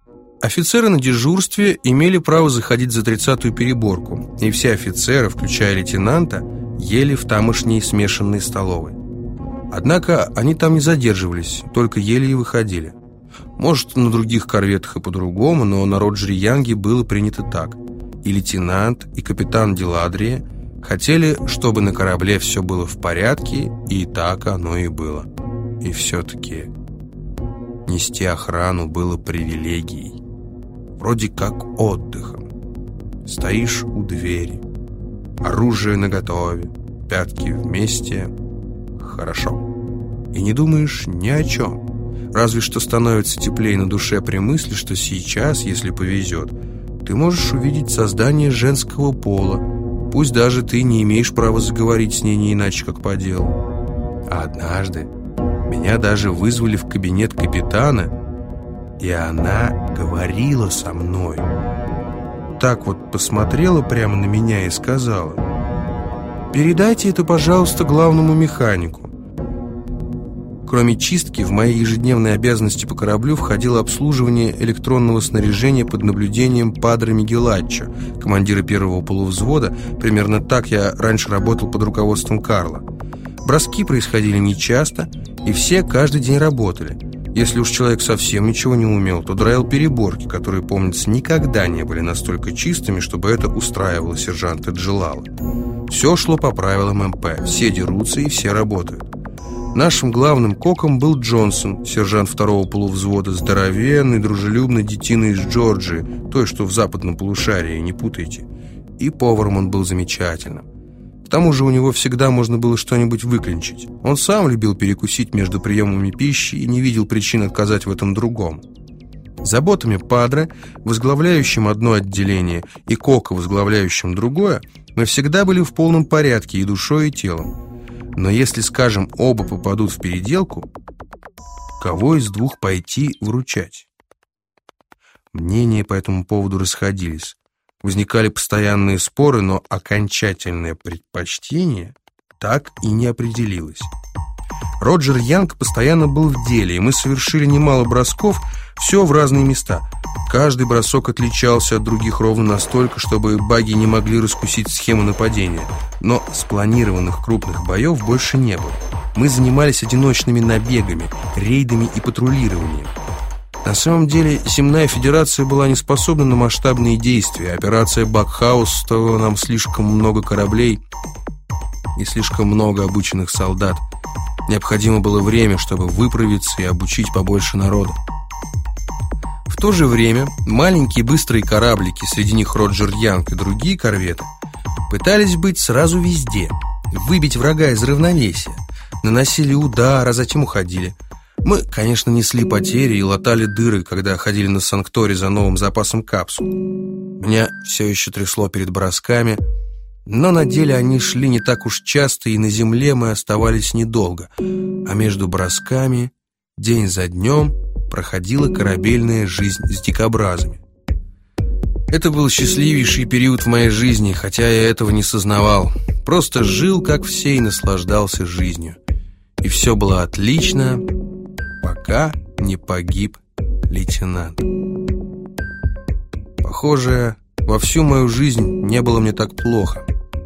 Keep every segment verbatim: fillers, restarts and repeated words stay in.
Офицеры на дежурстве имели право заходить за тридцатую переборку, и все офицеры, включая лейтенанта, ели в тамошней смешанной столовой. Однако они там не задерживались, только ели и выходили. Может, на других корветах и по-другому, но на Роджер-Янге было принято так. И лейтенант, и капитан Деладрия хотели, чтобы на корабле все было в порядке, и так оно и было. И все-таки нести охрану было привилегией, вроде как отдыхом. Стоишь у двери, оружие наготове, пятки вместе, хорошо. И не думаешь ни о чем. Разве что становится теплее на душе при мысли, что сейчас, если повезет, ты можешь увидеть создание женского пола, пусть даже ты не имеешь права заговорить с ней не иначе, как по делу. А однажды меня даже вызвали в кабинет капитана, и она говорила со мной. Так вот посмотрела прямо на меня и сказала: «Передайте это, пожалуйста, главному механику». Кроме чистки, в мои ежедневные обязанности по кораблю входило обслуживание электронного снаряжения под наблюдением падре Мигелаччо, командира первого полувзвода. Примерно так я раньше работал под руководством Карла. Броски происходили нечасто, и все каждый день работали. Если уж человек совсем ничего не умел, то драил переборки, которые, помнится, никогда не были настолько чистыми, чтобы это устраивало сержанта Джилала. Все шло по правилам эм пэ, все дерутся и все работают. Нашим главным коком был Джонсон, сержант второго полувзвода, здоровенный, дружелюбный детина из Джорджии, той, что в западном полушарии, не путайте. И поваром он был замечательным. К тому же у него всегда можно было что-нибудь выклинчить. Он сам любил перекусить между приемами пищи и не видел причин отказать в этом другому. Заботами падре, возглавляющим одно отделение, и кока, возглавляющим другое, мы всегда были в полном порядке и душой, и телом. Но если, скажем, оба попадут в переделку, кого из двух пойти выручать? Мнения по этому поводу расходились. Возникали постоянные споры, но окончательное предпочтение так и не определилось. Роджер Янг постоянно был в деле, и мы совершили немало бросков, все в разные места. Каждый бросок отличался от других ровно настолько, чтобы багги не могли раскусить схему нападения. Но спланированных крупных боев больше не было. Мы занимались одиночными набегами, рейдами и патрулированием. На самом деле, Земная Федерация была не способна на масштабные действия. Операция Бакхаус стоила нам слишком много кораблей и слишком много обученных солдат. Необходимо было время, чтобы выправиться и обучить побольше народа. В то же время маленькие быстрые кораблики, среди них Роджер Янг и другие корветы, пытались быть сразу везде, выбить врага из равновесия, наносили удар, а затем уходили. Мы, конечно, несли потери и латали дыры, когда ходили на Санкторе за новым запасом капсул. Меня все еще трясло перед бросками, но на деле они шли не так уж часто, и на земле мы оставались недолго. А между бросками, день за днем, проходила корабельная жизнь с дикобразами. Это был счастливейший период в моей жизни, хотя я этого не сознавал. Просто жил, как все, и наслаждался жизнью. И все было отлично, пока не погиб лейтенант. Похоже, во всю мою жизнь не было мне так плохо.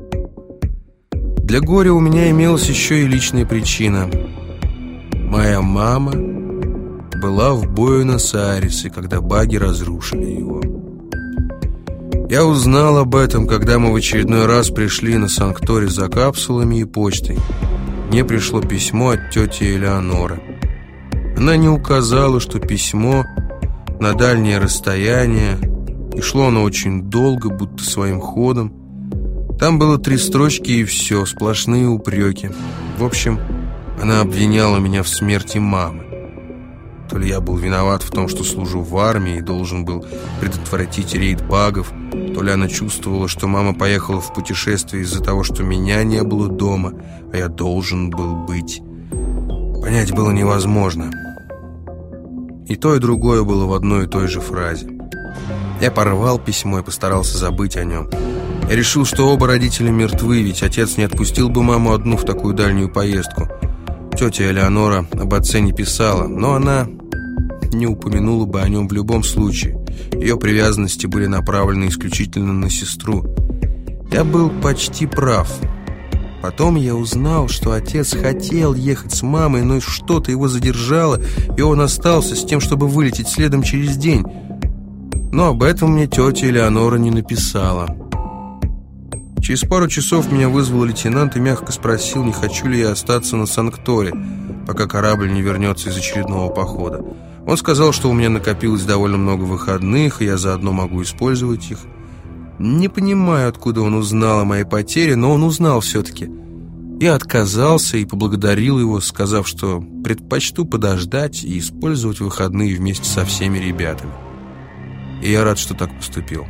Для горя у меня имелась еще и личная причина. Моя мама была в Буэнос-Айресе, когда багги разрушили его. Я узнал об этом, когда мы в очередной раз пришли на Санкторе за капсулами и почтой. Мне пришло письмо от тети Элеоноры. Она не указала, что письмо на дальнее расстояние, и шло оно очень долго, будто своим ходом. Там было три строчки и все, сплошные упреки. В общем, она обвиняла меня в смерти мамы. То ли я был виноват в том, что служу в армии и должен был предотвратить рейд багов, то ли она чувствовала, что мама поехала в путешествие из-за того, что меня не было дома, а я должен был быть. Понять было невозможно. И то, и другое было в одной и той же фразе. Я порвал письмо и постарался забыть о нем. Я решил, что оба родителя мертвы, ведь отец не отпустил бы маму одну в такую дальнюю поездку. Тетя Элеонора об отце не писала, но она не упомянула бы о нем в любом случае. Ее привязанности были направлены исключительно на сестру. Я был почти прав. Потом я узнал, что отец хотел ехать с мамой, но что-то его задержало, и он остался с тем, чтобы вылететь следом через день. Но об этом мне тетя Элеонора не написала. Через пару часов меня вызвал лейтенант и мягко спросил, не хочу ли я остаться на Санкторе, пока корабль не вернется из очередного похода. Он сказал, что у меня накопилось довольно много выходных, и я заодно могу использовать их. Не понимаю, откуда он узнал о моей потере, но он узнал все-таки. Я отказался и поблагодарил его, сказав, что предпочту подождать и использовать выходные вместе со всеми ребятами. И я рад, что так поступил.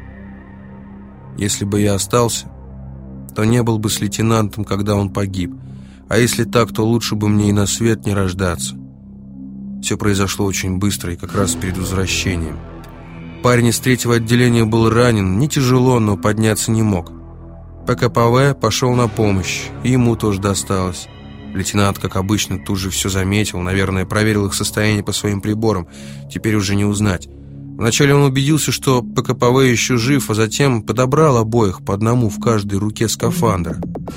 Если бы я остался, то не был бы с лейтенантом, когда он погиб. А если так, то лучше бы мне и на свет не рождаться. Все произошло очень быстро и как раз перед возвращением. Парень из третьего отделения был ранен, не тяжело, но подняться не мог. ПКПВ пошел на помощь, и ему тоже досталось. Лейтенант, как обычно, тут же все заметил, наверное, проверил их состояние по своим приборам. Теперь уже не узнать. Вначале он убедился, что ПКПВ еще жив, а затем подобрал обоих по одному в каждой руке скафандра.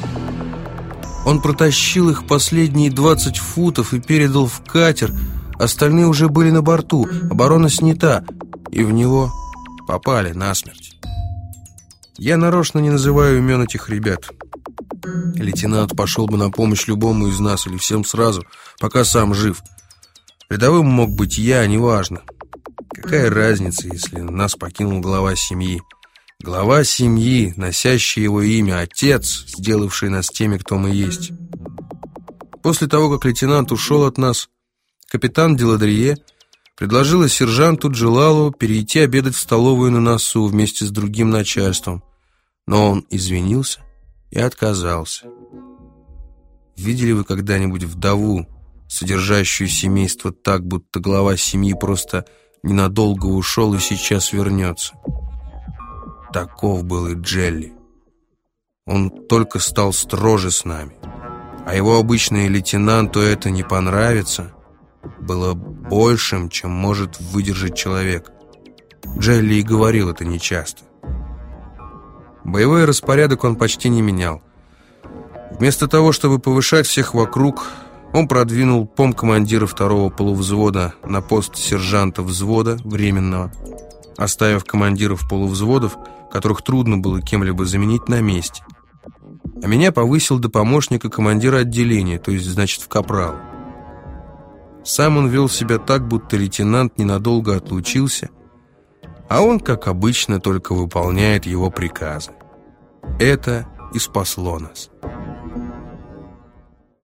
Он протащил их последние двадцать футов и передал в катер. Остальные уже были на борту, оборона снята, и в него попали насмерть. Я нарочно не называю имен этих ребят. Лейтенант пошел бы на помощь любому из нас или всем сразу, пока сам жив. Рядовым мог быть я, неважно. Какая разница, если нас покинул глава семьи? Глава семьи, носящий его имя, отец, сделавший нас теми, кто мы есть. После того, как лейтенант ушел от нас, капитан Деладрие предложила сержанту Джелалу перейти обедать в столовую на носу вместе с другим начальством. Но он извинился и отказался. Видели вы когда-нибудь вдову, содержащую семейство так, будто глава семьи просто ненадолго ушел и сейчас вернется? Таков был и Джелли. Он только стал строже с нами, а его обычный лейтенанту это не понравится. Было большим, чем может выдержать человек. Джелли и говорил это нечасто. Боевой распорядок он почти не менял. Вместо того, чтобы повышать всех вокруг, он продвинул помкомандира второго полувзвода на пост сержанта взвода временного, оставив командиров полувзводов, которых трудно было кем-либо заменить, на месте. А меня повысил до помощника командира отделения, то есть, значит, в капрала. Сам он вел себя так, будто лейтенант ненадолго отлучился, а он, как обычно, только выполняет его приказы. Это и спасло нас.